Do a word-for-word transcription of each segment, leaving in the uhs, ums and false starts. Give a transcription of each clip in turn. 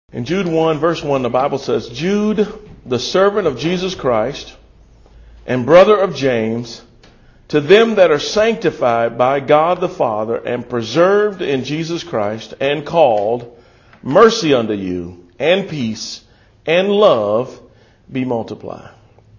In Jude one, verse one, the Bible says, Jude, the servant of Jesus Christ and brother of James, to them that are sanctified by God the Father and preserved in Jesus Christ and called, mercy unto you and peace and love be multiplied.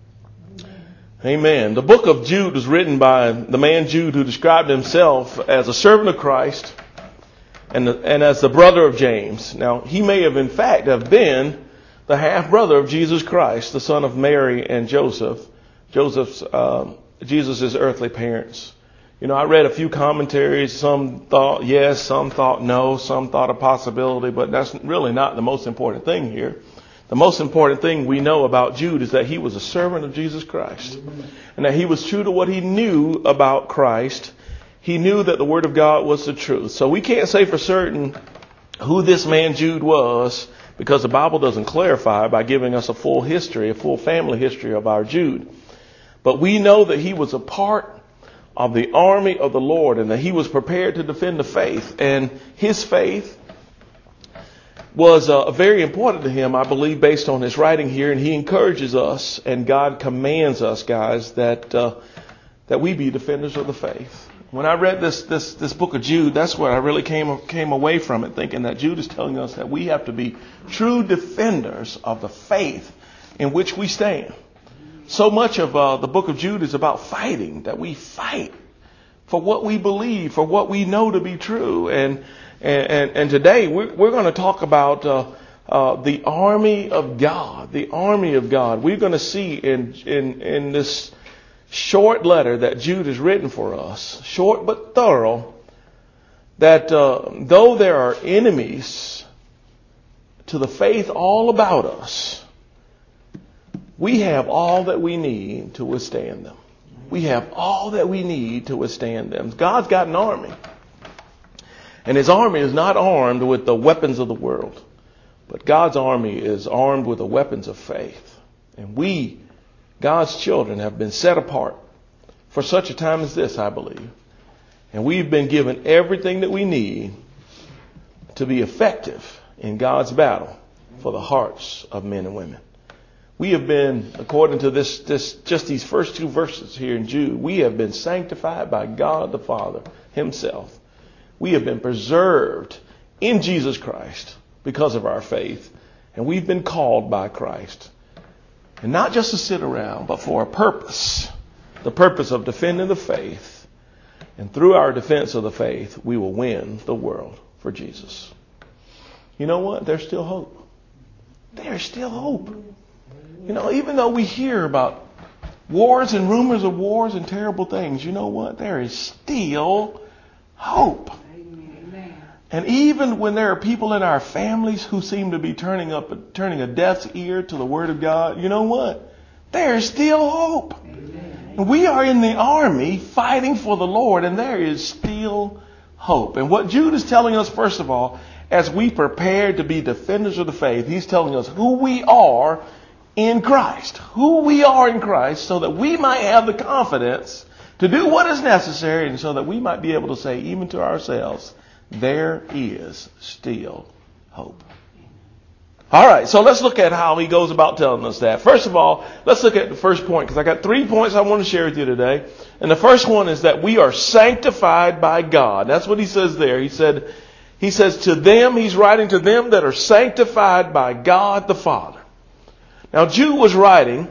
Amen. The book of Jude was written by the man Jude, who described himself as a servant of Christ and, and as the brother of James. Now, he may have in fact have been the half brother of Jesus Christ, the son of Mary and Joseph, Joseph's, uh, Jesus' earthly parents. You know, I read a few commentaries. Some thought yes, some thought no, some thought a possibility, but that's really not the most important thing here. The most important thing we know about Jude is that he was a servant of Jesus Christ, and that he was true to what he knew about Christ. He knew that the Word of God was the truth. So we can't say for certain who this man Jude was, because the Bible doesn't clarify by giving us a full history, a full family history of our Jude. But we know that he was a part of the army of the Lord, and that he was prepared to defend the faith. And his faith was uh, very important to him, I believe, based on his writing here. And he encourages us, and God commands us, guys, that uh, that we be defenders of the faith. When I read this this this book of Jude, that's where I really came came away from it, thinking that Jude is telling us that we have to be true defenders of the faith in which we stand. So much of uh, the book of Jude is about fighting, that we fight for what we believe, for what we know to be true. And and and, and today we're, we're going to talk about uh, uh, the army of God, the army of God. We're going to see in in in this short letter that Jude has written for us, short but thorough, that uh, though there are enemies to the faith all about us, we have all that we need to withstand them. We have all that we need to withstand them. God's got an army. And his army is not armed with the weapons of the world, but God's army is armed with the weapons of faith. And we, God's children, have been set apart for such a time as this, I believe. And we've been given everything that we need to be effective in God's battle for the hearts of men and women. We have been, according to this, this, just these first two verses here in Jude, we have been sanctified by God the Father himself. We have been preserved in Jesus Christ because of our faith. And we've been called by Christ. And not just to sit around, but for a purpose. The purpose of defending the faith. And through our defense of the faith, we will win the world for Jesus. You know what? There's still hope. There's still hope. You know, even though we hear about wars and rumors of wars and terrible things, you know what? There is still hope. Amen. And even when there are people in our families who seem to be turning up, turning a deaf's ear to the Word of God, you know what? There is still hope. Amen. We are in the army fighting for the Lord, and there is still hope. And what Jude is telling us, first of all, as we prepare to be defenders of the faith, he's telling us who we are in Christ, who we are in Christ, so that we might have the confidence to do what is necessary, and so that we might be able to say, even to ourselves, there is still hope. All right, so let's look at how he goes about telling us that. First of all, let's look at the first point, because I got three points I want to share with you today. And the first one is that we are sanctified by God. That's what he says there. He said, he says to them, he's writing to them that are sanctified by God the Father. Now, Jude was writing,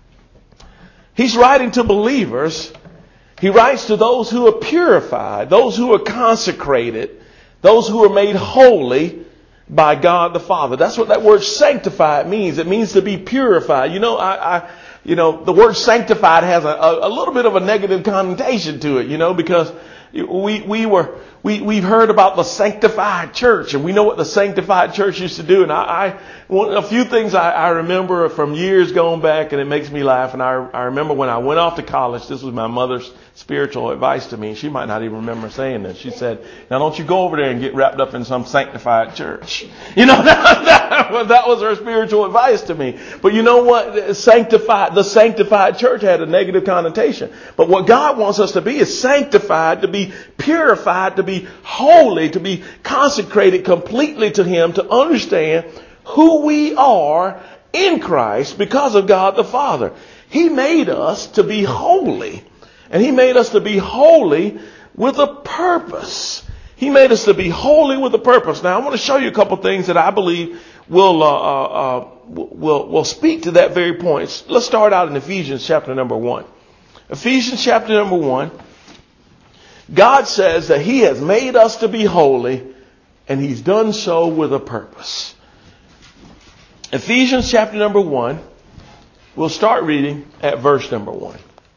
he's writing to believers. He writes to those who are purified, those who are consecrated, those who are made holy by God the Father. That's what that word sanctified means. It means to be purified. You know, I, I you know, the word sanctified has a, a, a little bit of a negative connotation to it, you know, because we, we were, we, we've heard about the sanctified church, and we know what the sanctified church used to do. And I, I a few things I, I remember from years going back, and it makes me laugh. And I, I remember when I went off to college, this was my mother's spiritual advice to me. She might not even remember saying this. She said, now don't you go over there and get wrapped up in some sanctified church. You know, that, that, that was her spiritual advice to me. But you know what? Sanctified, the sanctified church had a negative connotation. But what God wants us to be is sanctified, to be purified, to be holy, to be consecrated completely to Him, to understand who we are in Christ because of God the Father. He made us to be holy. And he made us to be holy with a purpose. He made us to be holy with a purpose. Now, I want to show you a couple things that I believe will, uh, uh, will, will speak to that very point. Let's start out in Ephesians chapter number one. Ephesians chapter number one. God says that he has made us to be holy, and he's done so with a purpose. Ephesians chapter number one. We'll start reading at verse number one.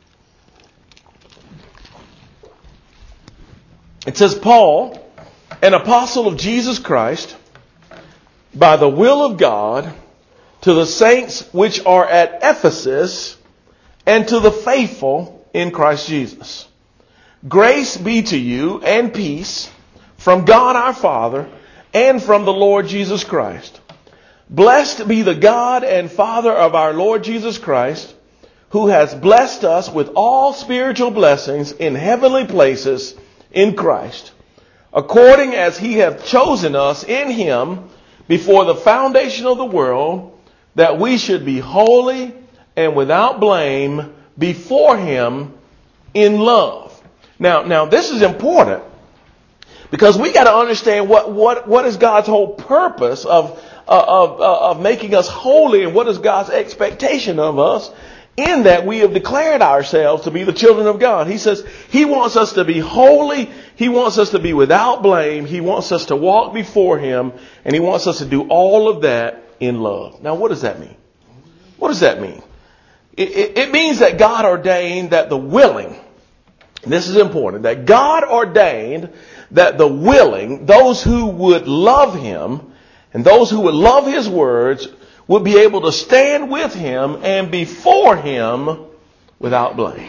It says, Paul, an apostle of Jesus Christ, by the will of God, to the saints which are at Ephesus, and to the faithful in Christ Jesus. Grace be to you and peace from God our Father and from the Lord Jesus Christ. Blessed be the God and Father of our Lord Jesus Christ, who has blessed us with all spiritual blessings in heavenly places in Christ, according as he hath chosen us in him before the foundation of the world, that we should be holy and without blame before him in love. Now, now this is important because we got to understand what, what, what is God's whole purpose of, of, of making us holy, and what is God's expectation of us, in that we have declared ourselves to be the children of God. He says he wants us to be holy. He wants us to be without blame. He wants us to walk before him, and he wants us to do all of that in love. Now, what does that mean? What does that mean? It, it, it means that God ordained that the willing, this is important, that God ordained that the willing, those who would love him and those who would love his words, would be able to stand with him and before him without blame.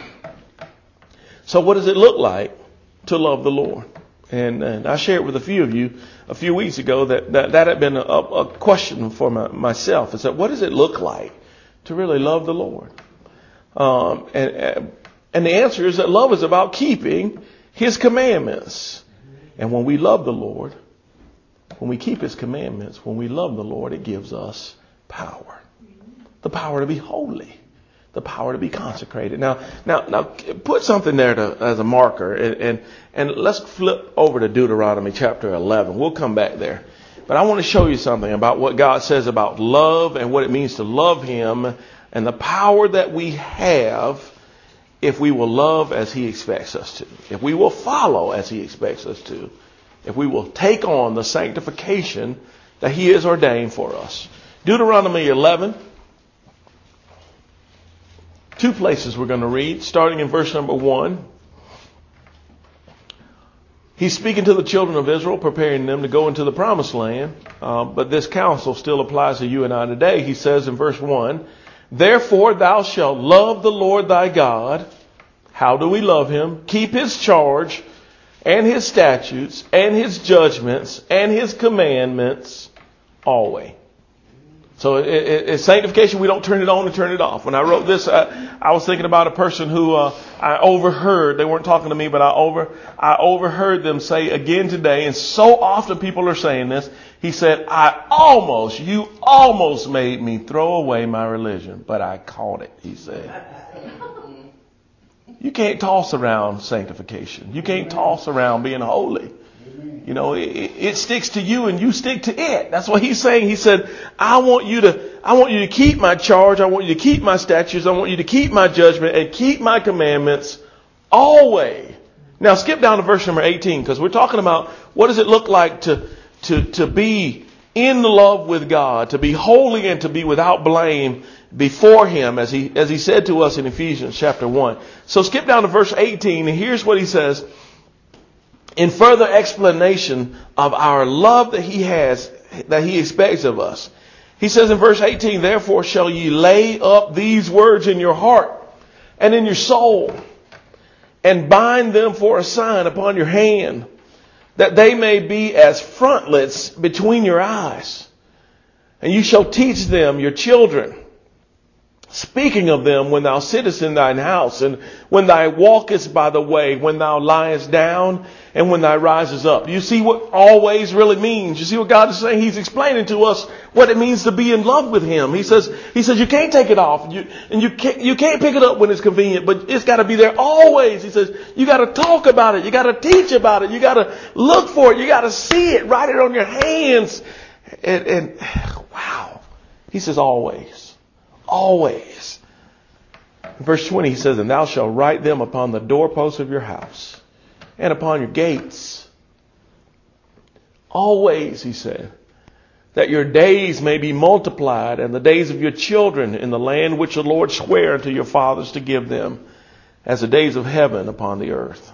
So what does it look like to love the Lord? And, and I shared with a few of you a few weeks ago that that, that had been a, a question for my, myself. Is that what does it look like to really love the Lord? Um, and, and the answer is that love is about keeping his commandments. And when we love the Lord, when we keep his commandments, when we love the Lord, it gives us power. The power to be holy. The power to be consecrated. Now, now, now, put something there to, as a marker, and, and and let's flip over to Deuteronomy chapter eleven. We'll come back there, but I want to show you something about what God says about love and what it means to love him, and the power that we have if we will love as he expects us to, if we will follow as he expects us to, if we will take on the sanctification that he has ordained for us. Deuteronomy eleven. Two places we're going to read, starting in verse number one. He's speaking to the children of Israel, preparing them to go into the promised land. Uh, but this counsel still applies to you and I today. He says in verse one, therefore thou shalt love the Lord thy God. How do we love him? Keep his charge and his statutes and his judgments and his commandments always. So it, it, it's sanctification. We don't turn it on and turn it off. When I wrote this, I, I was thinking about a person who uh, I overheard. They weren't talking to me, but I over I overheard them say again today, and so often people are saying this. He said, I almost, you almost made me throw away my religion, but I caught it, he said. You can't toss around sanctification. You can't toss around being holy. You know, it, it sticks to you and you stick to it. That's what he's saying. He said, I want you to, I want you to keep my charge. I want you to keep my statutes. I want you to keep my judgment and keep my commandments always. Now skip down to verse number eighteen, because we're talking about what does it look like to, to, to be in love with God, to be holy and to be without blame before him, as he, as he said to us in Ephesians chapter one. So skip down to verse eighteen, and here's what he says. In further explanation of our love that he has, that he expects of us. He says in verse eighteen, therefore shall ye lay up these words in your heart and in your soul, and bind them for a sign upon your hand, that they may be as frontlets between your eyes. And you shall teach them your children. speaking of them when thou sittest in thine house, and when thou walkest by the way, when thou liest down, and when thou risest up. You see what always really means. You see what God is saying? He's explaining to us what it means to be in love with him. He says, he says, you can't take it off. You, and you can't, you can't pick it up when it's convenient, but it's got to be there always. He says, you got to talk about it. You got to teach about it. You got to look for it. You got to see it. Write it on your hands. And, and wow. He says, always. Always. In verse twenty, he says, and thou shalt write them upon the doorposts of your house and upon your gates. Always, he said, that your days may be multiplied, and the days of your children in the land which the Lord sware unto your fathers to give them, as the days of heaven upon the earth.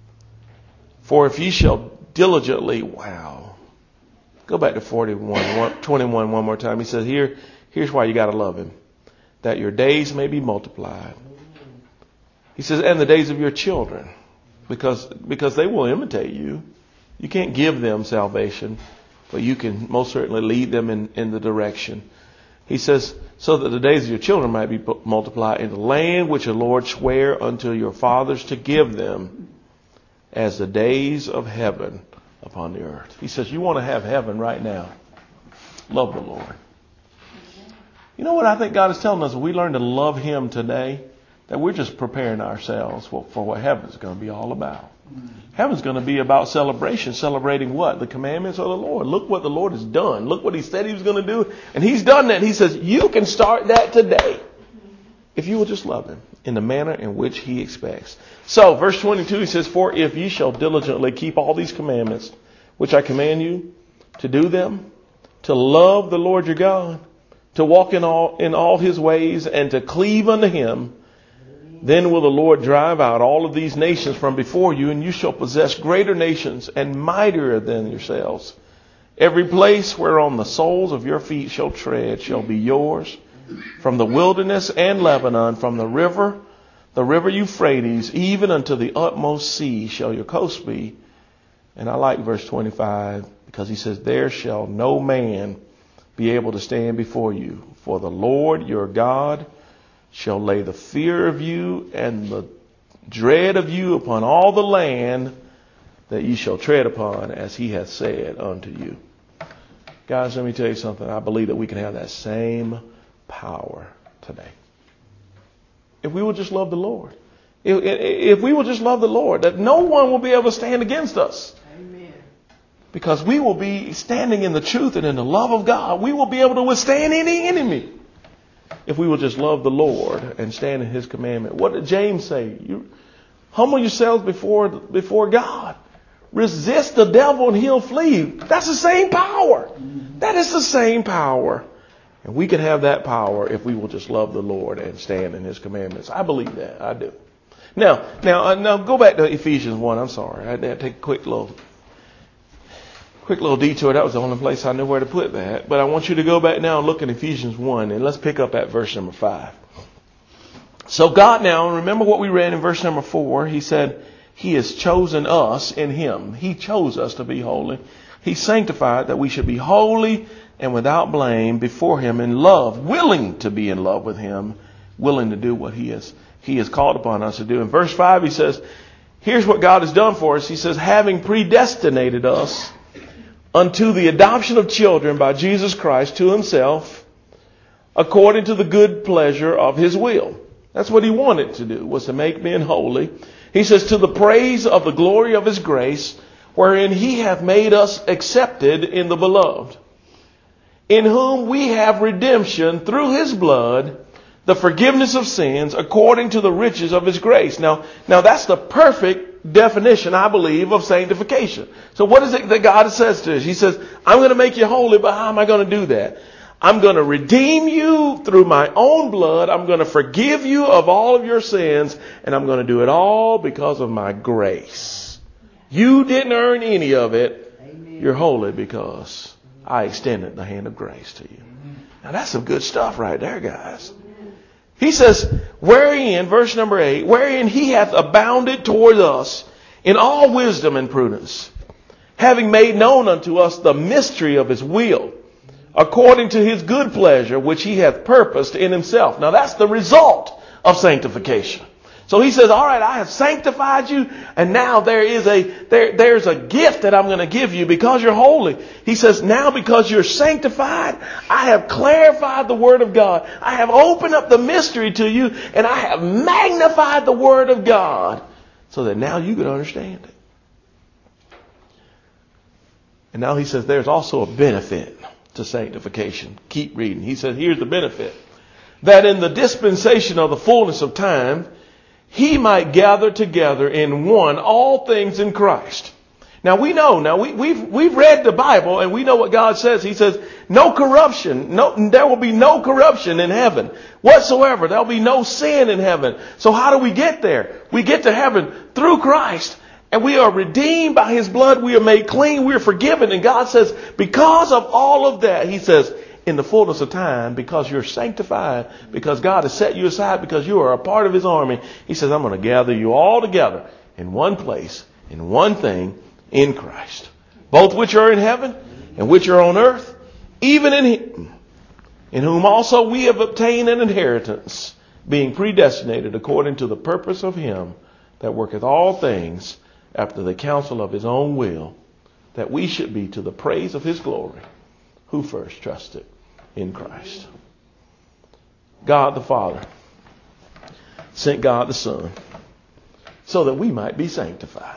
For if ye shall diligently, wow. Go back to forty-one, twenty-one one more time. He says, here, here's why you got to love him. That your days may be multiplied. He says, and the days of your children. Because, because they will imitate you. You can't give them salvation, but you can most certainly lead them in, in the direction. He says, so that the days of your children might be multiplied in the land which the Lord sware unto your fathers to give them, as the days of heaven upon the earth. He says, you want to have heaven right now. Love the Lord. You know what I think God is telling us? If we learn to love him today, that we're just preparing ourselves for, for what heaven's going to be all about. Heaven's going to be about celebration. Celebrating what? The commandments of the Lord. Look what the Lord has done. Look what he said he was going to do. And he's done that. He says, you can start that today if you will just love him in the manner in which he expects. So, verse twenty-two, he says, for if ye shall diligently keep all these commandments, which I command you to do them, to love the Lord your God, to walk in all, in all his ways, and to cleave unto him, then will the Lord drive out all of these nations from before you, and you shall possess greater nations and mightier than yourselves. Every place whereon the soles of your feet shall tread shall be yours. From the wilderness and Lebanon, from the river, the river Euphrates, even unto the utmost sea shall your coast be. And I like verse twenty-five, because he says, there shall no man be able to stand before you. For the Lord your God shall lay the fear of you and the dread of you upon all the land that ye shall tread upon, as he hath said unto you. Guys, let me tell you something. I believe that we can have that same power today. If we will just love the Lord. If, if we will just love the Lord, that no one will be able to stand against us. Amen. Because we will be standing in the truth and in the love of God. We will be able to withstand any enemy. If we will just love the Lord and stand in his commandment. What did James say? You humble yourselves before, before God. Resist the devil and he'll flee. That's the same power. That is the same power. And we can have that power if we will just love the Lord and stand in his commandments. I believe that. I do. Now, now, uh, now go back to Ephesians one. I'm sorry. I had to take a quick little, quick little detour. That was the only place I knew where to put that. But I want you to go back now and look at Ephesians one, and let's pick up at verse number five. So God now, remember what we read in verse number four. He said, he has chosen us in him. He chose us to be holy. He sanctified that we should be holy and without blame before him in love, willing to be in love with him, willing to do what he has, he has called upon us to do. In verse five, he says, here's what God has done for us. He says, having predestinated us unto the adoption of children by Jesus Christ to himself, according to the good pleasure of his will. That's what he wanted to do, was to make men holy. He says, to the praise of the glory of his grace, wherein he hath made us accepted in the beloved, in whom we have redemption through his blood, the forgiveness of sins, according to the riches of his grace. Now, now that's the perfect definition, I believe, of sanctification. So what is it that God says to us? He says, I'm going to make you holy, but how am I going to do that? I'm going to redeem you through my own blood. I'm going to forgive you of all of your sins, and I'm going to do it all because of my grace. You didn't earn any of it. Amen. You're holy because I extended the hand of grace to you. Now that's some good stuff right there, guys. He says, wherein, verse number eight, wherein he hath abounded toward us in all wisdom and prudence, having made known unto us the mystery of his will, according to his good pleasure, which he hath purposed in himself. Now that's the result of sanctification. So he says, all right, I have sanctified you, and now there is a there there's a gift that I'm going to give you because you're holy. He says, now because you're sanctified, I have clarified the word of God. I have opened up the mystery to you, and I have magnified the word of God so that now you can understand it. And now he says there's also a benefit to sanctification. Keep reading. He says, here's the benefit. That in the dispensation of the fullness of time, he might gather together in one all things in Christ. Now we know, now we, we've, we've read the Bible and we know what God says. He says, no corruption, no, there will be no corruption in heaven whatsoever. There'll be no sin in heaven. So how do we get there? We get to heaven through Christ, and we are redeemed by his blood. We are made clean. We are forgiven. And God says, because of all of that, he says, in the fullness of time, because you're sanctified, because God has set you aside, because you are a part of his army, he says, I'm going to gather you all together in one place, in one thing, in Christ. Both which are in heaven and which are on earth, even in him, in whom also we have obtained an inheritance, being predestinated according to the purpose of him that worketh all things after the counsel of his own will, that we should be to the praise of his glory, who first trusted in Christ. God the Father sent God the Son so that we might be sanctified.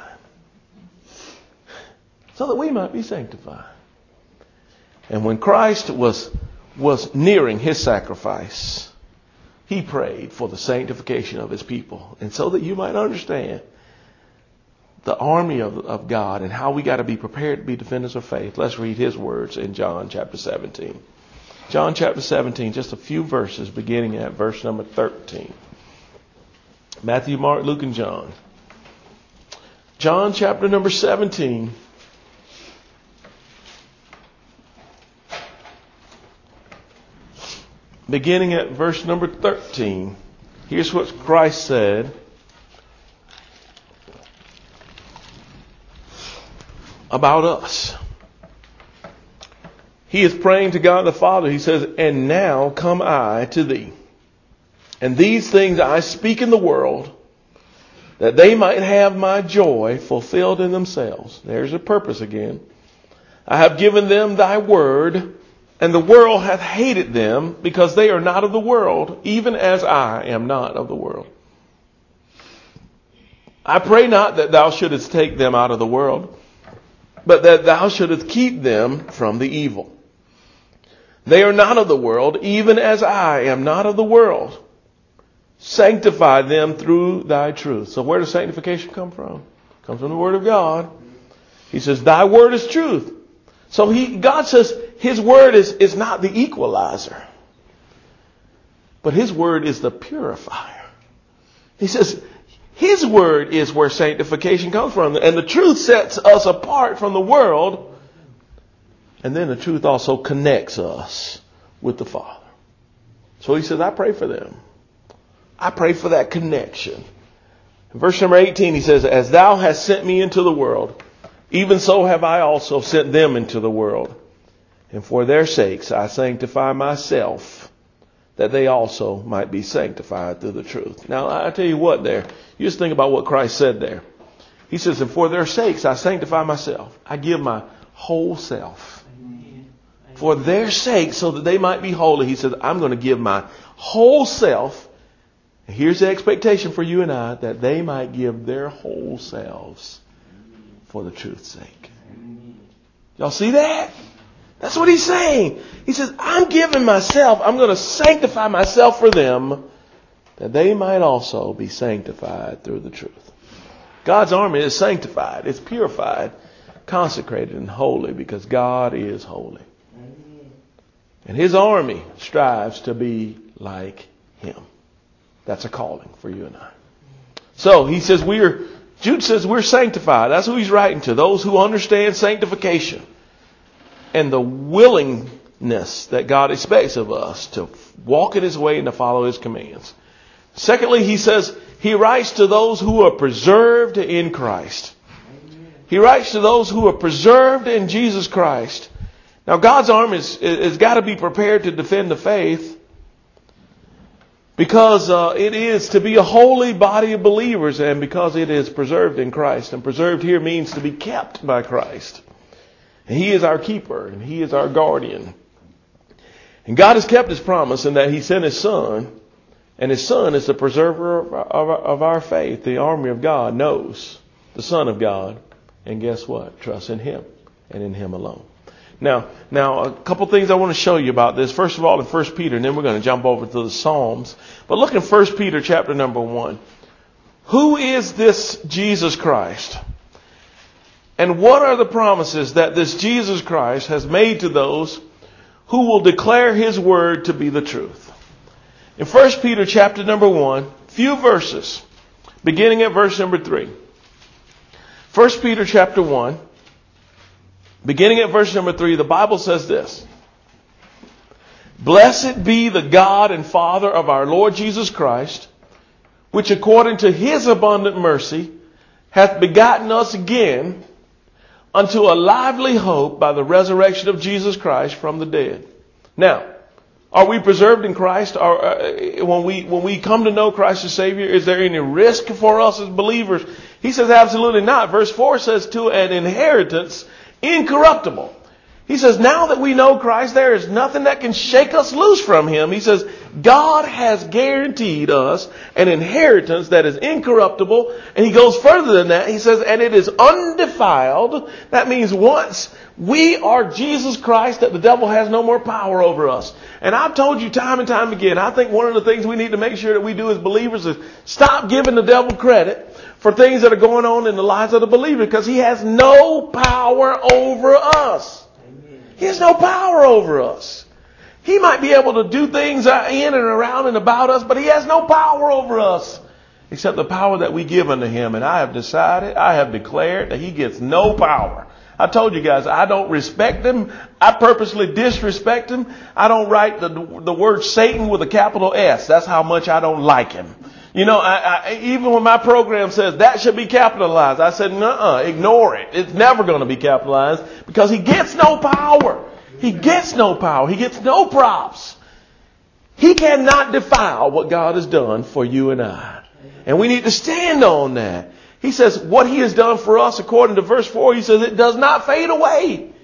So that we might be sanctified. And when Christ was, was nearing his sacrifice, he prayed for the sanctification of his people. And so that you might understand the army of, of God and how we got to be prepared to be defenders of faith, let's read his words in John chapter seventeen. John chapter seventeen, just a few verses beginning at verse number thirteen. Matthew, Mark, Luke, and John. John chapter number seventeen. Beginning at verse number thirteen. Here's what Christ said about us. He is praying to God the Father. He says, and now come I to thee. And these things I speak in the world, that they might have my joy fulfilled in themselves. There's a purpose again. I have given them thy word, and the world hath hated them, because they are not of the world, even as I am not of the world. I pray not that thou shouldest take them out of the world, but that thou shouldest keep them from the evil. They are not of the world, even as I am not of the world. Sanctify them through thy truth. So where does sanctification come from? It comes from the word of God. He says, thy word is truth. So he, God says his word is, is not the equalizer, but his word is the purifier. He says, his word is where sanctification comes from. And the truth sets us apart from the world. And then the truth also connects us with the Father. So he says, I pray for them. I pray for that connection. In verse number eighteen, he says, as thou hast sent me into the world, even so have I also sent them into the world. And for their sakes I sanctify myself, that they also might be sanctified through the truth. Now, I tell you what there. You just think about what Christ said there. He says, and for their sakes I sanctify myself. I give my whole self. Amen. For their sake, so that they might be holy. He says, I'm going to give my whole self. And here's the expectation for you and I, that they might give their whole selves for the truth's sake. Amen. Y'all see that? That's what he's saying. He says, I'm giving myself, I'm going to sanctify myself for them, that they might also be sanctified through the truth. God's army is sanctified, it's purified, consecrated, and holy, because God is holy. And his army strives to be like him. That's a calling for you and I. So he says we're, Jude says we're sanctified. That's who he's writing to, those who understand sanctification and the willingness that God expects of us to walk in his way and to follow his commands. Secondly, he says he writes to those who are preserved in Christ. He writes to those who are preserved in Jesus Christ. Now, God's army is, is got to be prepared to defend the faith, because uh, it is to be a holy body of believers, and because it is preserved in Christ. And preserved here means to be kept by Christ. And He is our keeper, and He is our guardian. And God has kept His promise in that He sent His Son, and His Son is the preserver of our, of our, of our faith. The army of God knows the Son of God, and guess what? Trust in Him and in Him alone. Now, now a couple things I want to show you about this. First of all, in First Peter, and then we're going to jump over to the Psalms. But look in First Peter chapter number one. Who is this Jesus Christ? And what are the promises that this Jesus Christ has made to those who will declare His word to be the truth? In First Peter chapter number one, few verses, beginning at verse number three. First Peter chapter one. Beginning at verse number three, the Bible says this. Blessed be the God and Father of our Lord Jesus Christ, which according to His abundant mercy hath begotten us again unto a lively hope by the resurrection of Jesus Christ from the dead. Now, are we preserved in Christ? Or, uh, when we when we come to know Christ as Savior, is there any risk for us as believers? He says absolutely not. Verse four says, to an inheritance incorruptible. He says, now that we know Christ, there is nothing that can shake us loose from Him. He says, God has guaranteed us an inheritance that is incorruptible. And He goes further than that. He says, and it is undefiled. That means once we are Jesus Christ, that the devil has no more power over us. And I've told you time and time again, I think one of the things we need to make sure that we do as believers is stop giving the devil credit for things that are going on in the lives of the believer, because he has no power over us. Amen. He has no power over us. He might be able to do things in and around and about us, but he has no power over us except the power that we give unto him. And I have decided, I have declared that he gets no power. I told you guys, I don't respect him. I purposely disrespect him. I don't write the, the word Satan with a capital S. That's how much I don't like him. You know, I, I, even when my program says that should be capitalized, I said, nuh-uh, ignore it. It's never going to be capitalized, because he gets no power. He gets no power. He gets no props. He cannot defile what God has done for you and I. And we need to stand on that. He says what he has done for us, according to verse four, he says it does not fade away.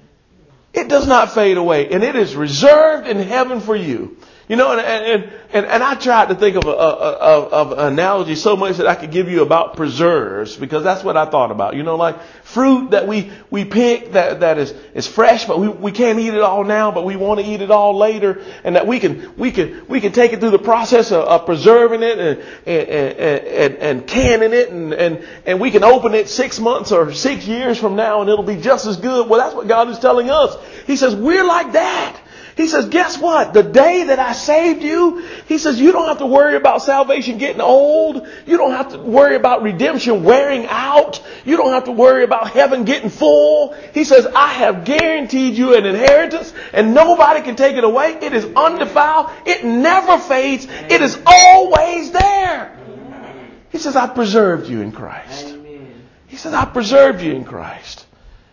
It does not fade away. And it is reserved in heaven for you. You know, and and and, and I tried to think of a, of, of an analogy so much that I could give you about preserves, because that's what I thought about. You know, like fruit that we, we pick that, that is, is fresh, but we, we can't eat it all now, but we want to eat it all later. And that we can, we can, we can take it through the process of, of preserving it and, and, and, and, and canning it. And, and, and we can open it six months or six years from now and it'll be just as good. Well, that's what God is telling us. He says, we're like that. He says, guess what? The day that I saved you, he says, you don't have to worry about salvation getting old. You don't have to worry about redemption wearing out. You don't have to worry about heaven getting full. He says, I have guaranteed you an inheritance and nobody can take it away. It is undefiled. It never fades. It is always there. He says, I preserved you in Christ. He says, I preserved you in Christ.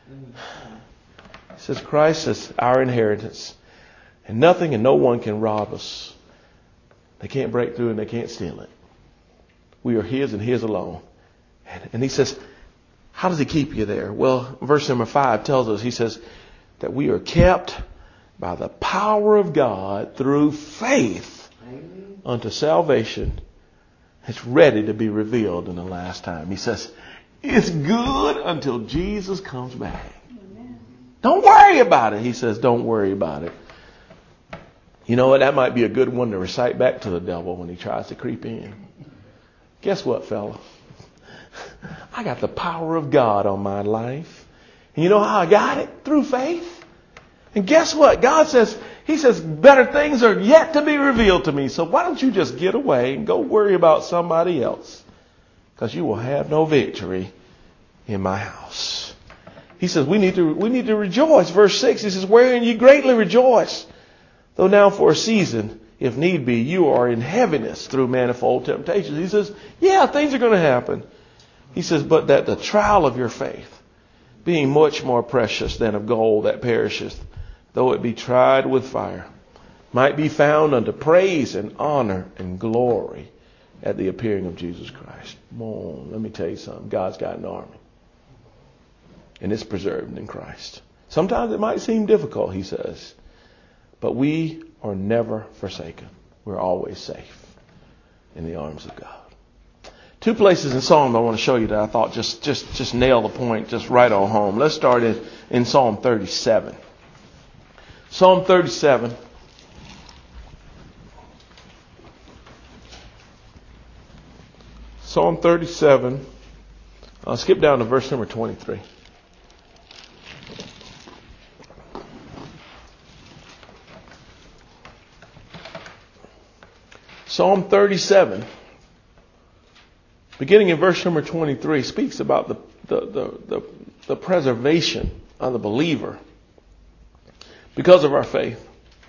He says, Christ is our inheritance. And nothing and no one can rob us. They can't break through and they can't steal it. We are his and his alone. And, and he says, how does he keep you there? Well, verse number five tells us, he says that we are kept by the power of God through faith unto salvation. It's ready to be revealed in the last time. He says, it's good until Jesus comes back. Amen. Don't worry about it. He says, don't worry about it. You know what? That might be a good one to recite back to the devil when he tries to creep in. Guess what, fella? I got the power of God on my life. And you know how I got it? Through faith. And guess what? God says, he says, better things are yet to be revealed to me. So why don't you just get away and go worry about somebody else? Because you will have no victory in my house. He says, we need to, we need to rejoice. Verse six, he says, wherein ye greatly rejoice. Though now for a season, if need be, you are in heaviness through manifold temptations. He says, yeah, things are going to happen. He says, but that the trial of your faith, being much more precious than of gold that perisheth, though it be tried with fire, might be found unto praise and honor and glory at the appearing of Jesus Christ. Come on, let me tell you something. God's got an army. And it's preserved in Christ. Sometimes it might seem difficult, he says. But we are never forsaken. We're always safe in the arms of God. Two places in Psalm I want to show you that I thought just, just, just nail the point just right on home. Let's start in, in Psalm thirty-seven. Psalm thirty-seven. Psalm thirty-seven. I'll skip down to verse number twenty-three. Psalm thirty-seven, beginning in verse number twenty-three, speaks about the, the, the, the, the preservation of the believer because of our faith.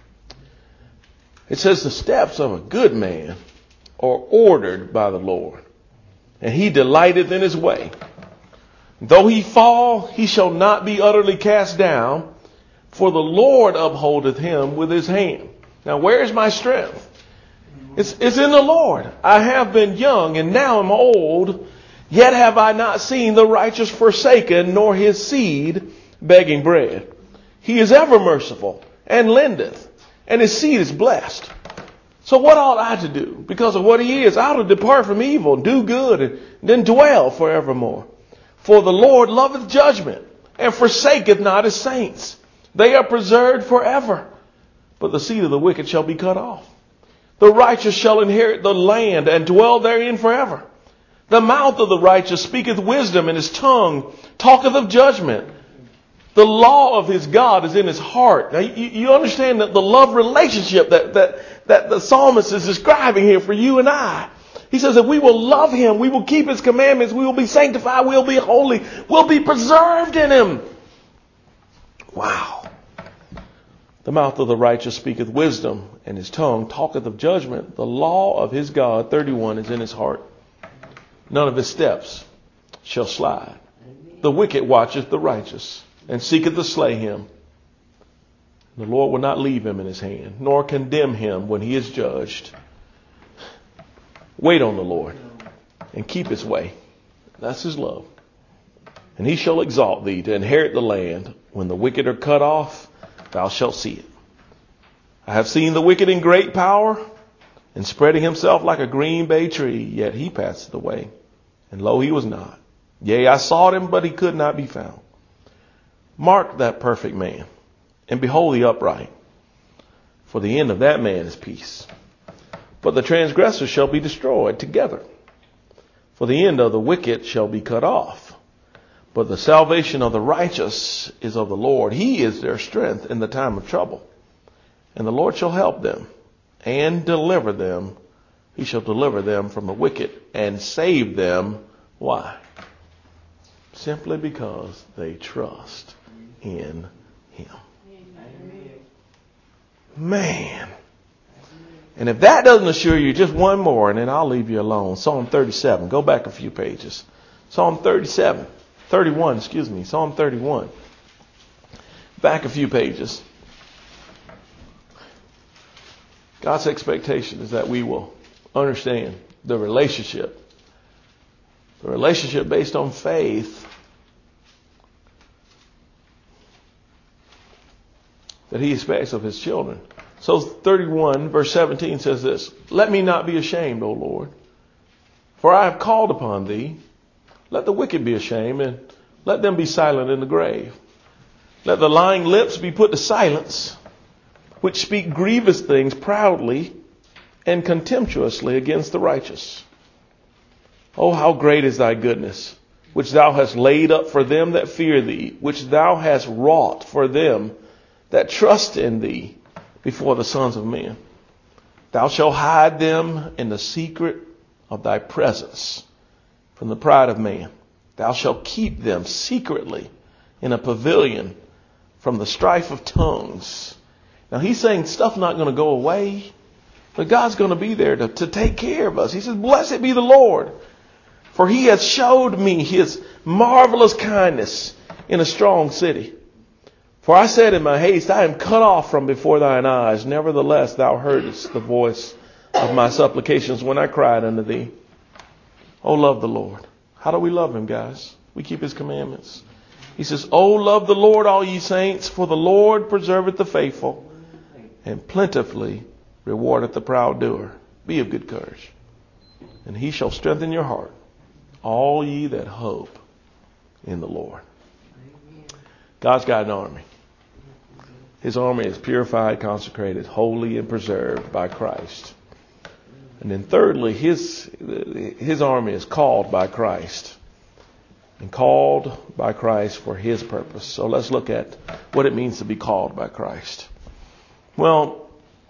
It says, the steps of a good man are ordered by the Lord, and he delighteth in his way. Though he fall, he shall not be utterly cast down, for the Lord upholdeth him with his hand. Now, where is my strength? It's, it's in the Lord. I have been young and now am old, yet have I not seen the righteous forsaken, nor his seed begging bread. He is ever merciful and lendeth, and his seed is blessed. So what ought I to do? Because of what he is, I ought to depart from evil, do good, and then dwell forevermore. For the Lord loveth judgment, and forsaketh not his saints. They are preserved forever, but the seed of the wicked shall be cut off. The righteous shall inherit the land and dwell therein forever. The mouth of the righteous speaketh wisdom, and his tongue talketh of judgment. The law of his God is in his heart. Now, you, you understand that the love relationship that, that, that the psalmist is describing here for you and I. He says that we will love him, we will keep his commandments, we will be sanctified, we will be holy, we'll be preserved in him. Wow. The mouth of the righteous speaketh wisdom, and his tongue talketh of judgment. The law of his God, thirty-one, is in his heart. None of his steps shall slide. The wicked watcheth the righteous, and seeketh to slay him. The Lord will not leave him in his hand, nor condemn him when he is judged. Wait on the Lord, and keep his way. That's his love. And he shall exalt thee to inherit the land. When the wicked are cut off, thou shalt see it. I have seen the wicked in great power, and spreading himself like a green bay tree, yet he passed away, and lo, he was not. Yea, I sought him, but he could not be found. Mark that perfect man, and behold the upright, for the end of that man is peace. But the transgressors shall be destroyed together, for the end of the wicked shall be cut off. But the salvation of the righteous is of the Lord. He is their strength in the time of trouble. And the Lord shall help them and deliver them. He shall deliver them from the wicked and save them. Why? Simply because they trust in him. Man. And if that doesn't assure you, just one more, and then I'll leave you alone. Psalm thirty-seven. Go back a few pages. Psalm thirty-seven. thirty-one, excuse me. Psalm thirty-one. Back a few pages. God's expectation is that we will understand the relationship. The relationship based on faith that he expects of his children. So thirty-one verse seventeen says this: Let me not be ashamed, O Lord, for I have called upon thee. Let the wicked be ashamed, and let them be silent in the grave. Let the lying lips be put to silence, which speak grievous things proudly and contemptuously against the righteous. Oh, how great is thy goodness, which thou hast laid up for them that fear thee, which thou hast wrought for them that trust in thee before the sons of men. Thou shalt hide them in the secret of thy presence from the pride of man. Thou shalt keep them secretly in a pavilion from the strife of tongues. Now he's saying stuff's not going to go away, but God's going to be there to, to take care of us. He says, blessed be the Lord, for he has showed me his marvelous kindness in a strong city. For I said in my haste, I am cut off from before thine eyes. Nevertheless, thou heardest the voice of my supplications when I cried unto thee. Oh, love the Lord. How do we love him, guys? We keep his commandments. He says, oh, love the Lord, all ye saints, for the Lord preserveth the faithful, and plentifully rewardeth the proud doer. Be of good courage, and he shall strengthen your heart, all ye that hope in the Lord. God's got an army. His army is purified, consecrated, holy, and preserved by Christ. And then thirdly, his, his army is called by Christ. And called by Christ for his purpose. So let's look at what it means to be called by Christ. Well,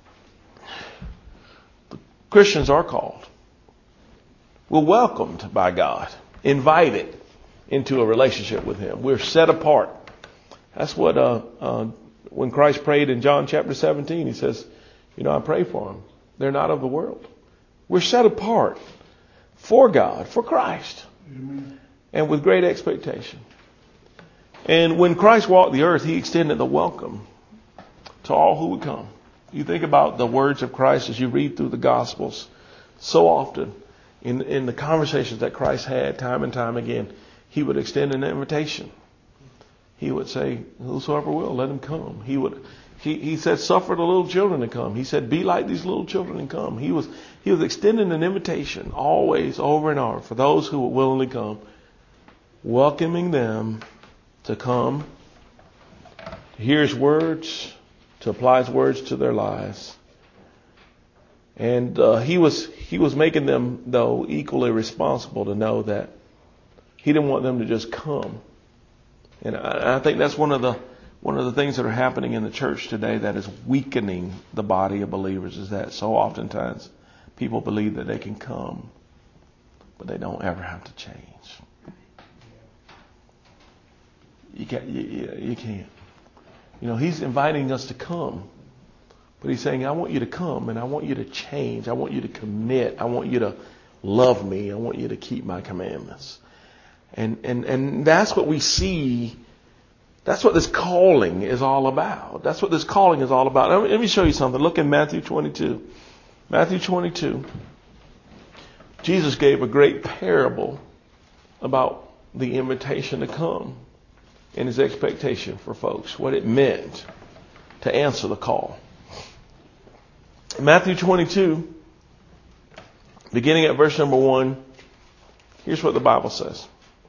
the Christians are called. We're welcomed by God, invited into a relationship with him. We're set apart. That's what, uh, uh, when Christ prayed in John chapter seventeen, he says, you know, I pray for them. They're not of the world. We're set apart for God, for Christ. Amen. And with great expectation. And when Christ walked the earth, he extended the welcome to all who would come. You think about the words of Christ as you read through the Gospels. So often in, in the conversations that Christ had time and time again, he would extend an invitation. He would say, whosoever will, let him come. He would, he, he said, suffer the little children to come. He said, be like these little children and come. He was, he was extending an invitation always over and over for those who would willingly come, welcoming them to come, to hear his words, to apply his words to their lives. And uh, he was he was making them, though, equally responsible to know that he didn't want them to just come. And I, I think that's one of the one of the things that are happening in the church today that is weakening the body of believers, is that so oftentimes people believe that they can come, but they don't ever have to change. You can't, you, you can't. You know, he's inviting us to come. But he's saying, I want you to come and I want you to change. I want you to commit. I want you to love me. I want you to keep my commandments. And, and, and that's what we see. That's what this calling is all about. That's what this calling is all about. Let me, let me show you something. Look in Matthew twenty-two. Matthew twenty-two. Jesus gave a great parable about the invitation to come. And his expectation for folks, what it meant to answer the call. Matthew twenty-two, beginning at verse number one, here's what the Bible says.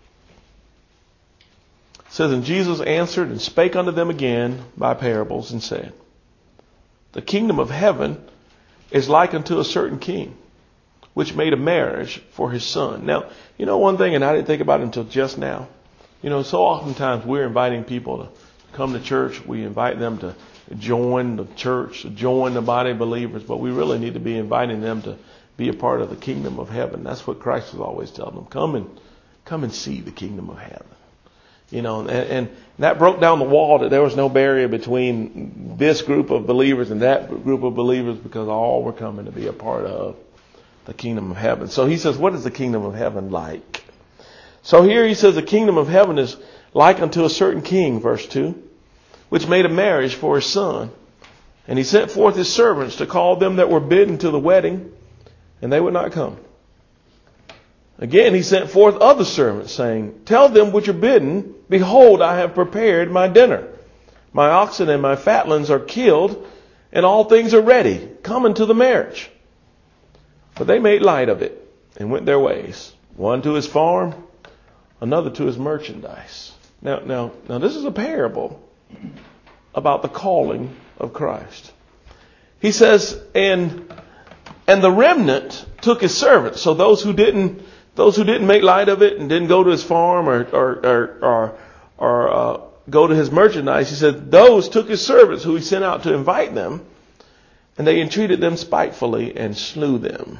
It says, and Jesus answered and spake unto them again by parables and said, the kingdom of heaven is like unto a certain king, which made a marriage for his son. Now, you know one thing, and I didn't think about it until just now. You know, so oftentimes we're inviting people to come to church. We invite them to join the church, to join the body of believers, but we really need to be inviting them to be a part of the kingdom of heaven. That's what Christ was always telling them. Come and come and see the kingdom of heaven. You know, and, and that broke down the wall that there was no barrier between this group of believers and that group of believers, because all were coming to be a part of the kingdom of heaven. So he says, what is the kingdom of heaven like? So here he says the kingdom of heaven is like unto a certain king, verse two, which made a marriage for his son. And he sent forth his servants to call them that were bidden to the wedding, and they would not come. Again he sent forth other servants, saying, tell them which are bidden, behold, I have prepared my dinner. My oxen and my fatlings are killed, and all things are ready. Come unto the marriage. But they made light of it, and went their ways, one to his farm, another to his merchandise. Now, now, now this is a parable about the calling of Christ. He says, and and the remnant took his servants. So those who didn't, those who didn't make light of it and didn't go to his farm or or or or, or uh, go to his merchandise, he said, those took his servants who he sent out to invite them, and they entreated them spitefully and slew them.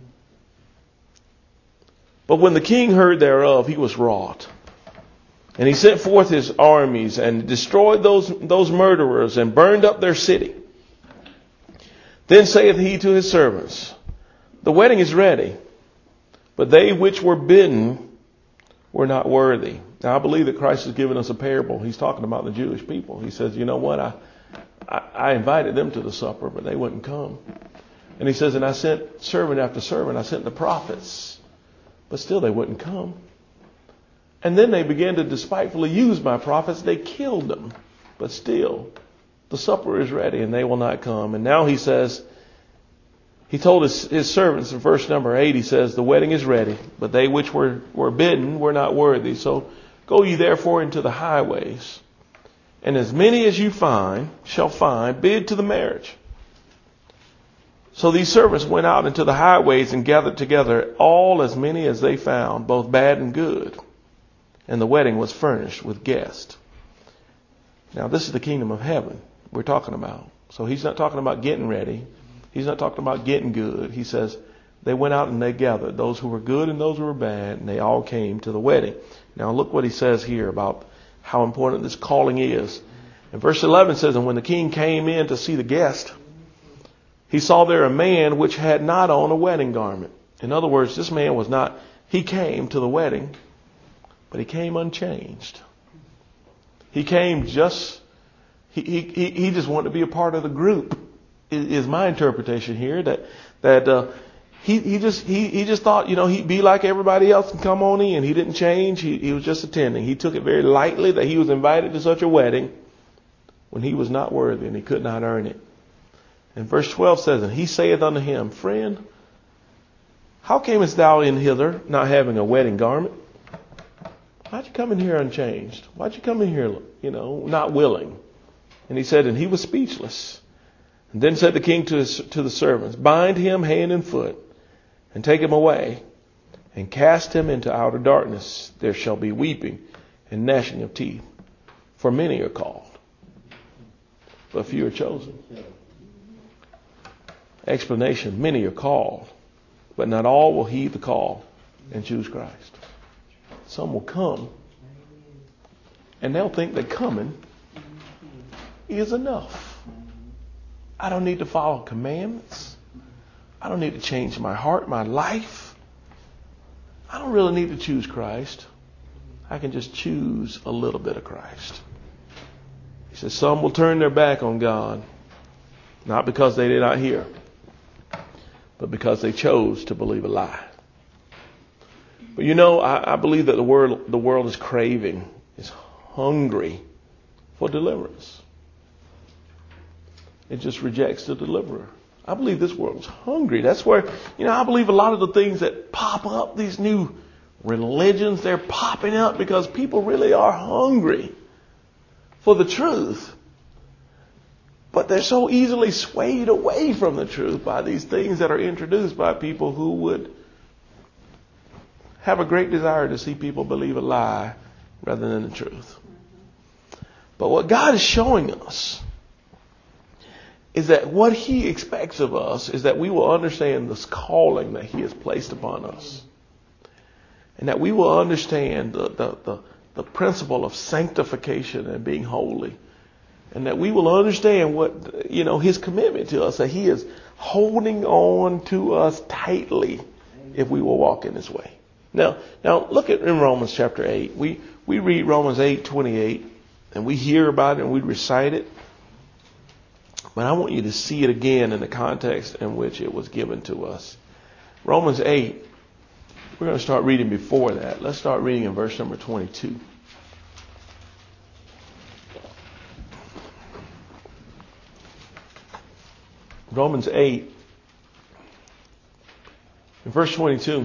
But when the king heard thereof, he was wroth. And he sent forth his armies and destroyed those, those murderers and burned up their city. Then saith he to his servants, the wedding is ready, but they which were bidden were not worthy. Now, I believe that Christ has given us a parable. He's talking about the Jewish people. He says, you know what? I, I, I invited them to the supper, but they wouldn't come. And he says, and I sent servant after servant. I sent the prophets, but still they wouldn't come. And then they began to despitefully use my prophets. They killed them, but still the supper is ready and they will not come. And now he says, he told his, his servants in verse number eight, he says, the wedding is ready, but they which were, were bidden were not worthy. So go ye therefore into the highways, and as many as you find shall find, bid to the marriage. So these servants went out into the highways and gathered together all as many as they found, both bad and good. And the wedding was furnished with guests. Now this is the kingdom of heaven we're talking about. So he's not talking about getting ready. He's not talking about getting good. He says they went out and they gathered those who were good and those who were bad, and they all came to the wedding. Now look what he says here about how important this calling is. And verse eleven says, and when the king came in to see the guest, he saw there a man which had not on a wedding garment. In other words, this man was not, he came to the wedding, but he came unchanged. He came just, he, he, he just wanted to be a part of the group. Is my interpretation here, that that uh, he he just he he just thought, you know, he'd be like everybody else and come on in. He didn't change. He he was just attending. He took it very lightly that he was invited to such a wedding when he was not worthy and he could not earn it. And verse twelve says, and he saith unto him, friend, how camest thou in hither not having a wedding garment? Why'd you come in here unchanged? Why'd you come in here, you know, not willing? And he said, and he was speechless. And then said the king to his, to the servants, bind him hand and foot, and take him away, and cast him into outer darkness. There shall be weeping and gnashing of teeth. For many are called, but few are chosen. Explanation, many are called, but not all will heed the call and choose Christ. Some will come, and they'll think that coming is enough. I don't need to follow commandments. I don't need to change my heart, my life. I don't really need to choose Christ. I can just choose a little bit of Christ. He says some will turn their back on God, not because they did not hear, but because they chose to believe a lie. But you know, I, I believe that the world, the world is craving, is hungry for deliverance. It just rejects the deliverer. I believe this world is hungry. That's where, you know, I believe a lot of the things that pop up, these new religions, they're popping up because people really are hungry for the truth. But they're so easily swayed away from the truth by these things that are introduced by people who would have a great desire to see people believe a lie rather than the truth. But what God is showing us is that what he expects of us is that we will understand this calling that he has placed upon us. And that we will understand the, the, the, the principle of sanctification and being holy. And that we will understand what, you know, his commitment to us, that he is holding on to us tightly if we will walk in his way. Now, now look at in Romans chapter eight. We, we read Romans eight twenty-eight and we hear about it and we recite it. But I want you to see it again in the context in which it was given to us. Romans eight, we're going to start reading before that. Let's start reading in verse number twenty-two. Romans eight, in verse twenty-two.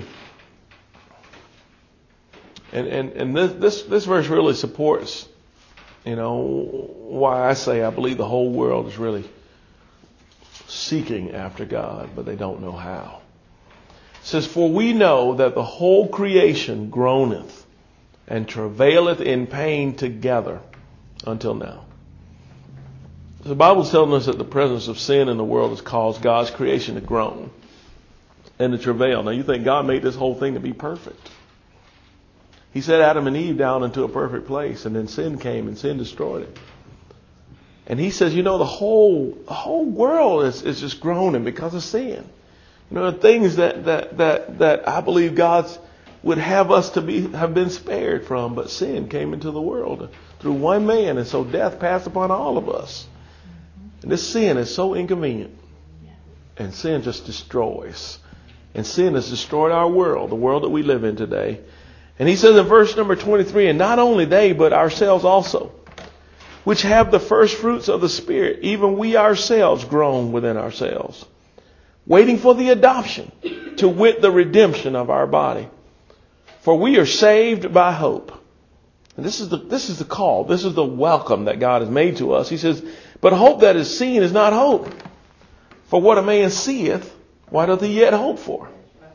And, and, and this, this, this verse really supports, you know, why I say I believe the whole world is really seeking after God, but they don't know how. It says, for we know that the whole creation groaneth and travaileth in pain together until now. The Bible's telling us that the presence of sin in the world has caused God's creation to groan and to travail. Now you think God made this whole thing to be perfect. He set Adam and Eve down into a perfect place, and then sin came and sin destroyed it. And he says, you know, the whole the whole world is, is just groaning because of sin. You know, the things that, that, that, that I believe God's would have us to be have been spared from, but sin came into the world through one man, and so death passed upon all of us. And this sin is so inconvenient, and sin just destroys. And sin has destroyed our world, the world that we live in today. And he says in verse number twenty-three, and not only they, but ourselves also, which have the first fruits of the Spirit, even we ourselves groan within ourselves, waiting for the adoption, to wit, the redemption of our body. For we are saved by hope. And this is the, this is the call. This is the welcome that God has made to us. He says, but hope that is seen is not hope. For what a man seeth, why doth he yet hope for?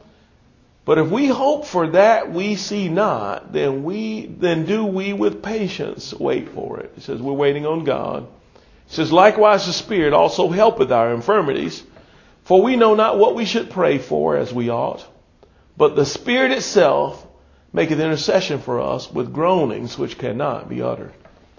But if we hope for that we see not, then we then do we with patience wait for it. He says we're waiting on God. He says, likewise the Spirit also helpeth our infirmities, for we know not what we should pray for as we ought. But the Spirit itself maketh intercession for us with groanings which cannot be uttered.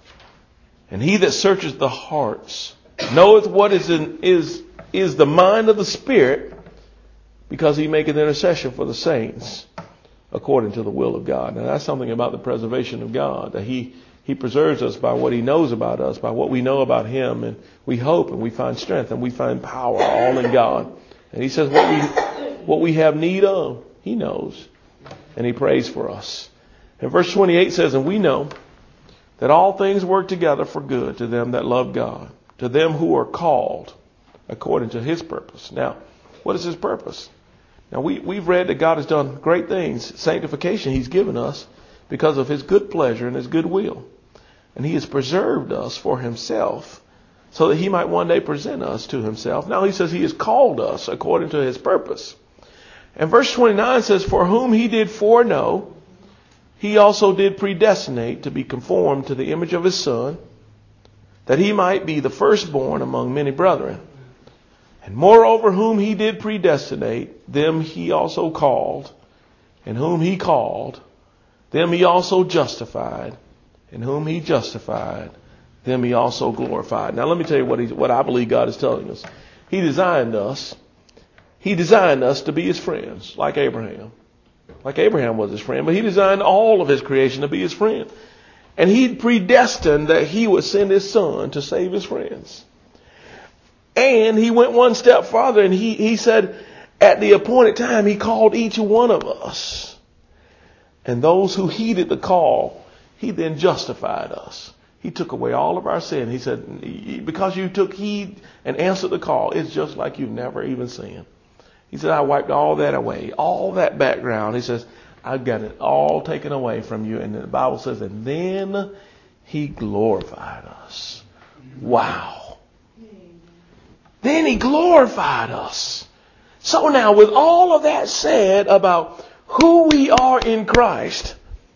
And he that searcheth the hearts knoweth what is in, is is the mind of the Spirit, because he maketh intercession for the saints according to the will of God. Now that's something about the preservation of God, that he, he preserves us by what he knows about us, by what we know about him. And we hope and we find strength and we find power all in God. And he says what we, what we have need of, he knows. And he prays for us. And verse twenty-eight says, and we know that all things work together for good to them that love God, to them who are called according to his purpose. Now, what is his purpose? Now, we, we've read that God has done great things. Sanctification he's given us because of his good pleasure and his good will. And he has preserved us for himself so that he might one day present us to himself. Now he says he has called us according to his purpose. And verse twenty-nine says, for whom he did foreknow, he also did predestinate to be conformed to the image of his Son, that he might be the firstborn among many brethren. And moreover, whom he did predestinate, them he also called. And whom he called, them he also justified. And whom he justified, them he also glorified. Now let me tell you what he, what I believe God is telling us. He designed us. He designed us to be his friends, like Abraham. Like Abraham was his friend, but he designed all of his creation to be his friend. And he predestined that he would send his Son to save his friends. And he went one step farther, and he, he said at the appointed time he called each one of us. And those who heeded the call, he then justified us. He took away all of our sin. He said, because you took heed and answered the call, it's just like you've never even sinned. He said, I wiped all that away, all that background. He says, I've got it all taken away from you. And the Bible says, and then he glorified us. Wow. Then he glorified us. So now, with all of that said about who we are in Christ,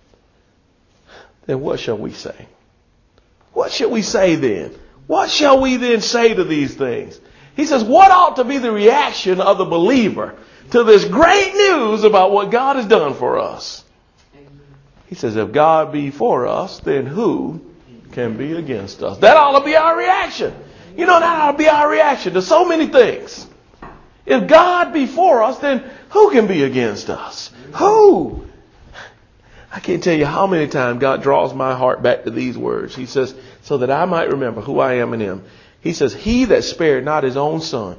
then what shall we say? What shall we say then? What shall we then say to these things? He says, what ought to be the reaction of the believer to this great news about what God has done for us? He says, if God be for us, then who can be against us? That ought to be our reaction. You know, that ought to be our reaction to so many things. If God be for us, then who can be against us? Who? I can't tell you how many times God draws my heart back to these words. He says, so that I might remember who I am in him. He says, he that spared not his own son.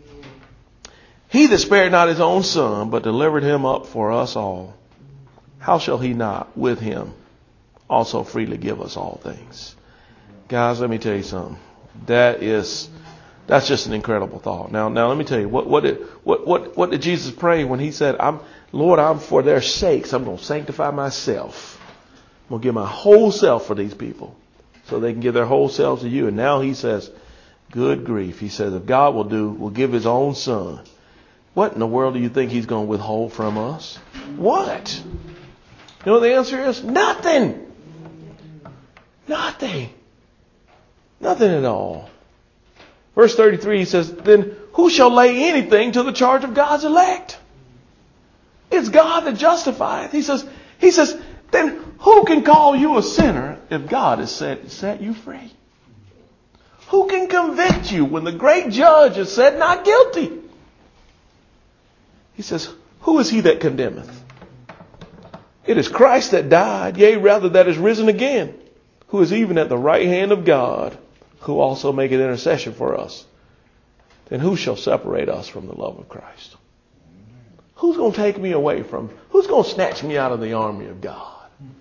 He that spared not his own son, but delivered him up for us all. How shall he not with him also freely give us all things? Guys, let me tell you something. That is, that's just an incredible thought. Now, now let me tell you, what, what did, what, what, what did Jesus pray when he said, I'm, Lord, I'm for their sakes, I'm going to sanctify myself. I'm going to give my whole self for these people so they can give their whole selves to you. And now he says, good grief. He says, if God will do, will give his own son, what in the world do you think he's going to withhold from us? What? You know what the answer is? Nothing. Nothing. Nothing at all. Verse thirty-three, he says, then who shall lay anything to the charge of God's elect? It's God that justifieth. He says, he says, then who can call you a sinner if God has set, set you free? Who can convict you when the great judge has said not guilty? He says, who is he that condemneth? It is Christ that died, yea, rather that is risen again, who is even at the right hand of God, who also maketh intercession for us. Then who shall separate us from the love of Christ? Who's going to take me away from, who's going to snatch me out of the army of God?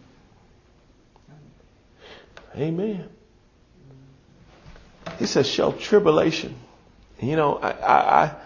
Amen. He says, shall tribulation. You know, I, I, I,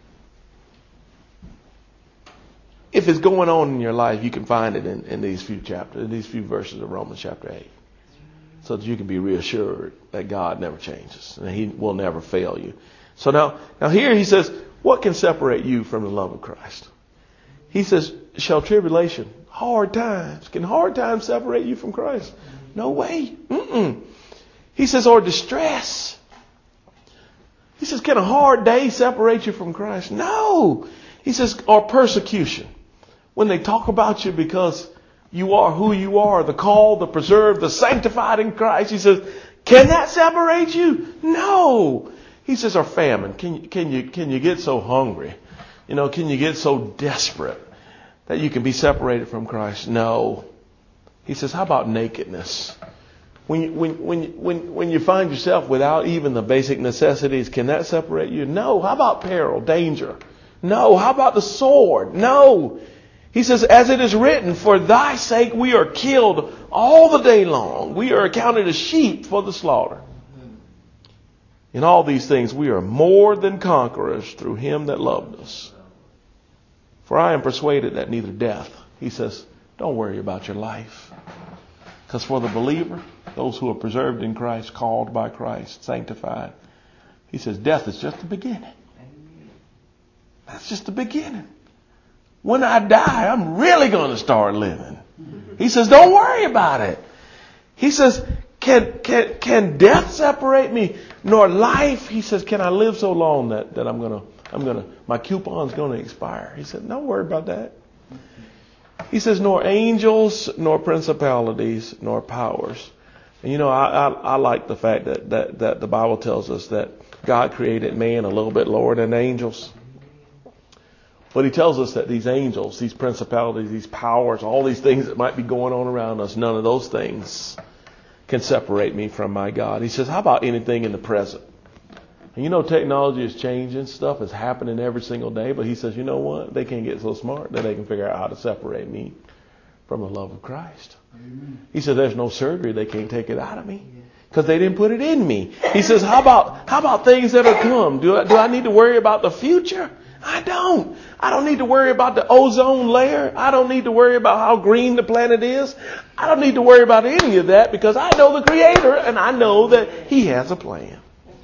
if it's going on in your life, you can find it in, in these few chapters, in these few verses of Romans chapter eight. So that you can be reassured that God never changes and He will never fail you. So now, now here he says, what can separate you from the love of Christ? He says, shall tribulation, hard times, can hard times separate you from Christ? No way. Mm-mm. He says, or distress. He says, can a hard day separate you from Christ? No. He says, or persecution. When they talk about you because you are who you are, the called, the preserved, the sanctified in Christ. He says, can that separate you? No. He says, or famine. Can you, can you, can you get so hungry? You know, can you get so desperate that you can be separated from Christ? No. He says, how about nakedness? When you, when, when, when, when you find yourself without even the basic necessities, can that separate you? No. How about peril, danger? No. How about the sword? No. He says, as it is written, for thy sake we are killed all the day long. We are accounted as sheep for the slaughter. In all these things we are more than conquerors through him that loved us. For I am persuaded that neither death, he says, don't worry about your life. Because for the believer, those who are preserved in Christ, called by Christ, sanctified, he says, death is just the beginning. That's just the beginning. When I die, I'm really going to start living. He says, don't worry about it. He says, can, can, can death separate me? Nor life. He says, can I live so long that, that I'm going to, I'm going to, my coupon's going to expire? He said, don't worry about that. He says, nor angels, nor principalities, nor powers. And you know, I, I, I like the fact that, that, that the Bible tells us that God created man a little bit lower than angels. But he tells us that these angels, these principalities, these powers, all these things that might be going on around us, none of those things can separate me from my God. He says, how about anything in the present? And you know, technology is changing. Stuff is happening every single day. But he says, you know what? They can't get so smart that they can figure out how to separate me from the love of Christ. Amen. He says, there's no surgery. They can't take it out of me because they didn't put it in me. He says, how about how about things that are come? Do I, do I need to worry about the future? I don't. I don't need to worry about the ozone layer. I don't need to worry about how green the planet is. I don't need to worry about any of that because I know the Creator and I know that He has a plan.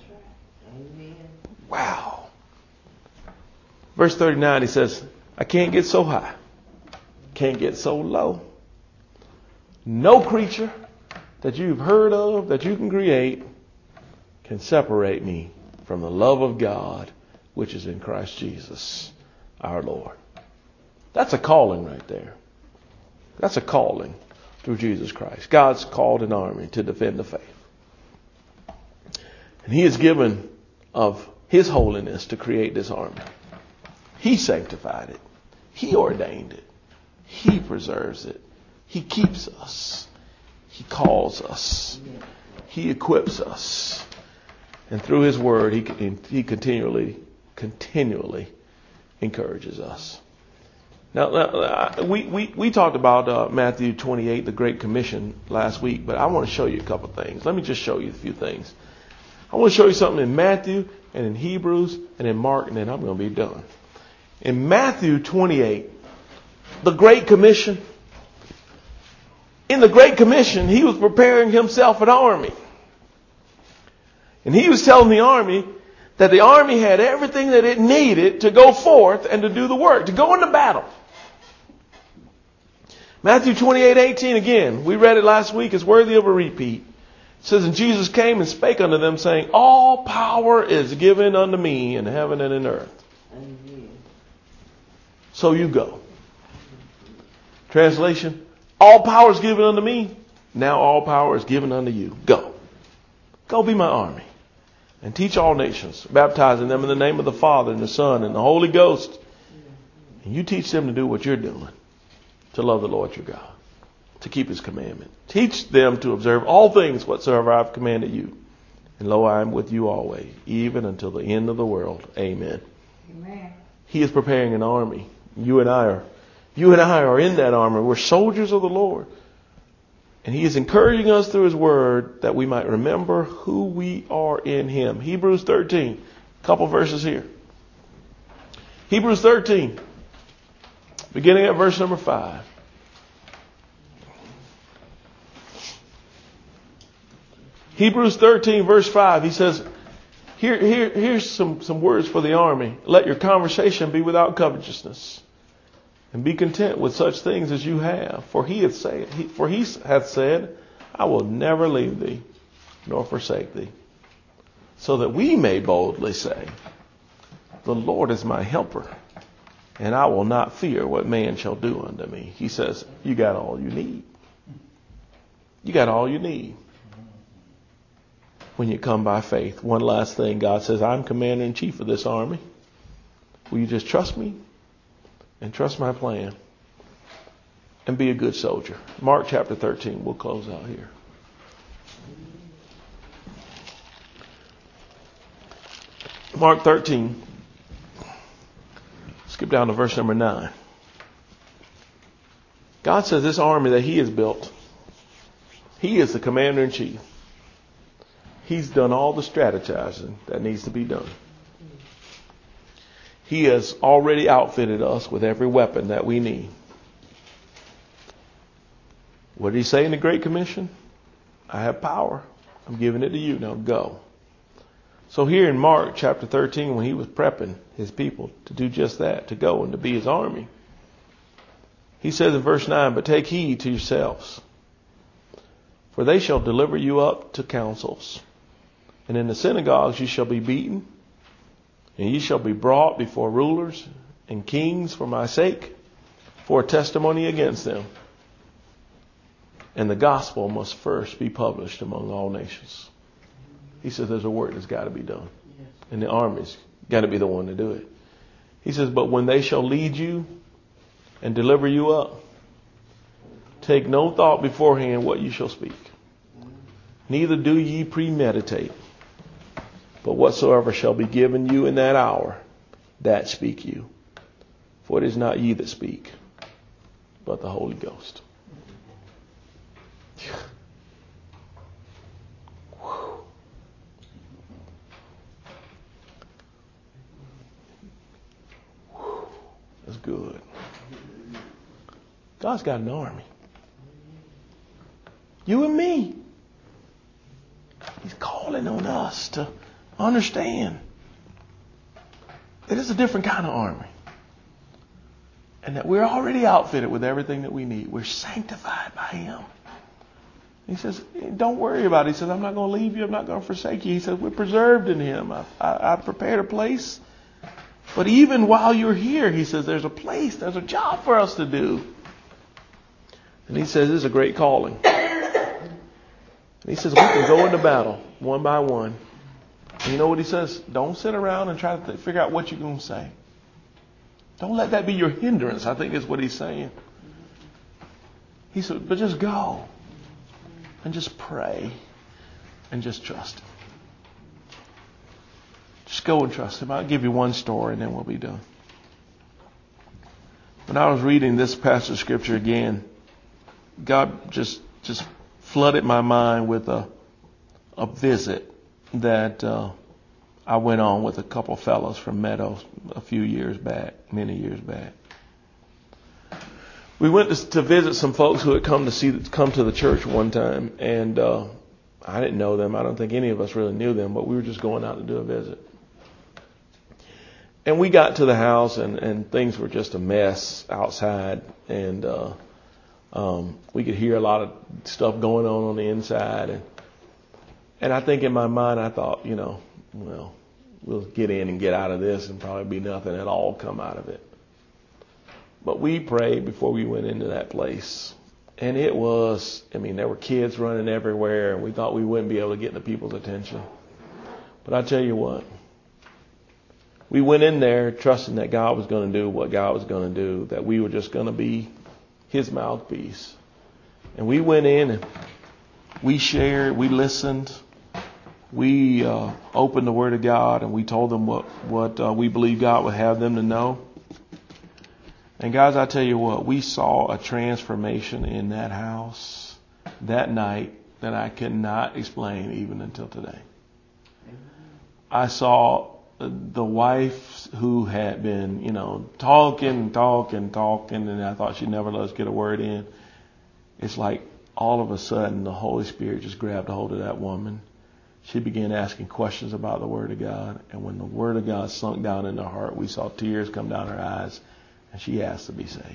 Wow. Verse thirty-nine, he says, I can't get so high. Can't get so low. No creature that you've heard of, that you can create, can separate me from the love of God, which is in Christ Jesus, our Lord. That's a calling right there. That's a calling through Jesus Christ. God's called an army to defend the faith. And He has given of His holiness to create this army. He sanctified it. He ordained it. He preserves it. He keeps us. He calls us. He equips us. And through His word, He, he continually, continually encourages us. Now, now we, we, we talked about uh, Matthew twenty-eight, the Great Commission, last week, but I want to show you a couple things. Let me just show you a few things. I want to show you something in Matthew and in Hebrews and in Mark, and then I'm going to be done. In Matthew twenty-eight, the Great Commission. In the Great Commission, He was preparing Himself an army. And He was telling the army that the army had everything that it needed to go forth and to do the work, to go into battle. Matthew twenty-eight eighteen, again, we read it last week, is worthy of a repeat. It says, and Jesus came and spake unto them, saying, all power is given unto me in heaven and in earth. Amen. So you go. Translation, all power is given unto me. Now all power is given unto you. Go. Go be my army. And teach all nations, baptizing them in the name of the Father and the Son and the Holy Ghost. And you teach them to do what you're doing. to love the Lord your God, to keep his commandment. Teach them to observe all things whatsoever I have commanded you. And lo, I am with you always, even until the end of the world. Amen. Amen. He is preparing an army. You and I are, you and I are in that army. We're soldiers of the Lord. And he is encouraging us through his word that we might remember who we are in him. Hebrews thirteen, a couple verses here. Hebrews thirteen, beginning at verse number five. Hebrews thirteen, verse five, he says, here, here, here's some, some words for the army. Let your conversation be without covetousness, and be content with such things as you have. For he hath said, he, for he hath said, I will never leave thee, nor forsake thee. So that we may boldly say, the Lord is my helper, and I will not fear what man shall do unto me. He says, you got all you need. You got all you need when you come by faith. One last thing, God says, I'm commander in chief of this army. Will you just trust me and trust my plan and be a good soldier? Mark chapter thirteen, we'll close out here. Mark thirteen, skip down to verse number nine. God says this army that he has built, he is the commander in chief. He's done all the strategizing that needs to be done. He has already outfitted us with every weapon that we need. What did he say in the Great Commission? I have power. I'm giving it to you. Now go. So here in Mark chapter thirteen, when he was prepping his people to do just that, to go and to be his army, he says in verse nine, but take heed to yourselves, for they shall deliver you up to councils. And in the synagogues you shall be beaten, and ye shall be brought before rulers and kings for my sake, for a testimony against them. And the gospel must first be published among all nations. He says there's a work that's got to be done. And the army's got to be the one to do it. He says, but when they shall lead you and deliver you up, take no thought beforehand what you shall speak. Neither do ye premeditate. But whatsoever shall be given you in that hour, that speak you. For it is not ye that speak, but the Holy Ghost. That's good. God's got an army. You and me. He's calling on us to understand that it's a different kind of army. And that we're already outfitted with everything that we need. We're sanctified by him. He says, don't worry about it. He says, I'm not going to leave you. I'm not going to forsake you. He says, we're preserved in him. I, I, I prepared a place. But even while you're here, he says, there's a place, there's a job for us to do. And he says, this is a great calling. And he says, we can go into battle one by one. And you know what he says? Don't sit around and try to th- figure out what you're going to say. Don't let that be your hindrance, I think is what he's saying. He said, but just go. And just pray. And just trust him. Just go and trust him. I'll give you one story and then we'll be done. When I was reading this passage of scripture again, God just just flooded my mind with a a visit that uh, I went on with a couple fellows from Meadows a few years back, many years back. We went to, to visit some folks who had come to see come to the church one time, and uh, I didn't know them. I don't think any of us really knew them, but we were just going out to do a visit. And we got to the house, and, and things were just a mess outside, and uh, um, we could hear a lot of stuff going on on the inside. And, and I think in my mind, I thought, you know, well, we'll get in and get out of this, and probably be nothing at all come out of it. But we prayed before we went into that place. And it was, I mean, there were kids running everywhere, and we thought we wouldn't be able to get the people's attention. But I tell you what, we went in there trusting that God was going to do what God was going to do, that we were just going to be his mouthpiece. And we went in and we shared, we listened, we uh, opened the Word of God, and we told them what, what uh, we believe God would have them to know. And guys, I tell you what, we saw a transformation in that house that night that I cannot explain even until today. I saw the wife who had been, you know, talking, talking, talking, and I thought she'd never let us get a word in. It's like all of a sudden the Holy Spirit just grabbed a hold of that woman. She began asking questions about the Word of God. And when the Word of God sunk down in her heart, we saw tears come down her eyes, and she asked to be saved.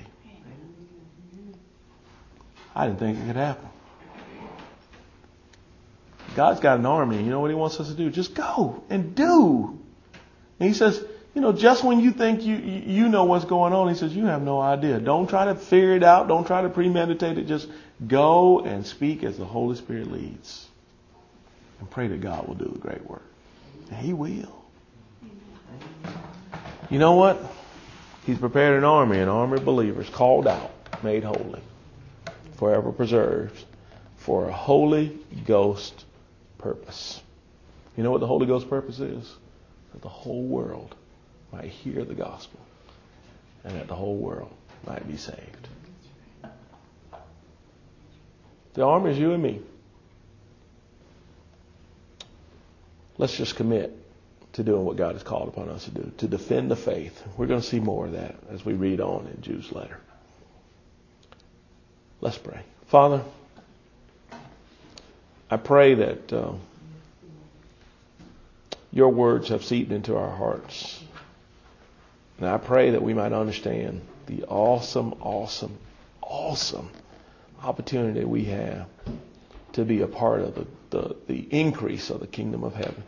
I didn't think it could happen. God's got an army. You know what he wants us to do? Just go and do. And he says, you know, just when you think you you know what's going on, he says, you have no idea. Don't try to figure it out. Don't try to premeditate it. Just go and speak as the Holy Spirit leads. And pray that God will do the great work. And he will. You know what? He's prepared an army, an army of believers called out, made holy, forever preserved, for a Holy Ghost purpose. You know what the Holy Ghost purpose is? That the whole world might hear the gospel and that the whole world might be saved. The army is you and me. Let's just commit to doing what God has called upon us to do, to defend the faith. We're going to see more of that as we read on in Jude's letter. Let's pray. Father, I pray that uh, your words have seeped into our hearts. And I pray that we might understand the awesome, awesome, awesome opportunity we have to be a part of the, the, the increase of the kingdom of heaven.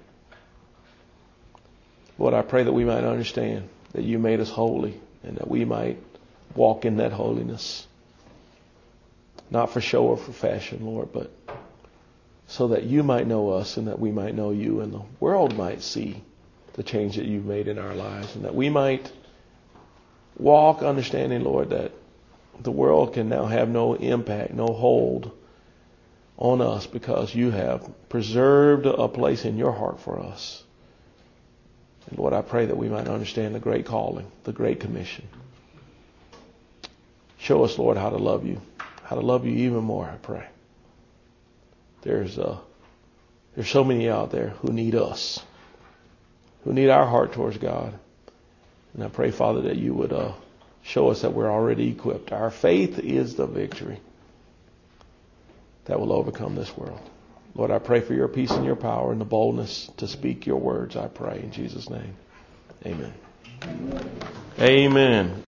Lord, I pray that we might understand that you made us holy and that we might walk in that holiness. Not for show or for fashion, Lord, but so that you might know us and that we might know you and the world might see the change that you've made in our lives, and that we might walk understanding, Lord, that the world can now have no impact, no hold on us because you have preserved a place in your heart for us. And Lord, I pray that we might understand the great calling, the great commission. Show us, Lord, how to love you, how to love you even more, I pray. There's uh, there's so many out there who need us, who need our heart towards God. And I pray, Father, that you would uh, show us that we're already equipped. Our faith is the victory that will overcome this world. Lord, I pray for your peace and your power and the boldness to speak your words, I pray in Jesus' name. Amen. Amen.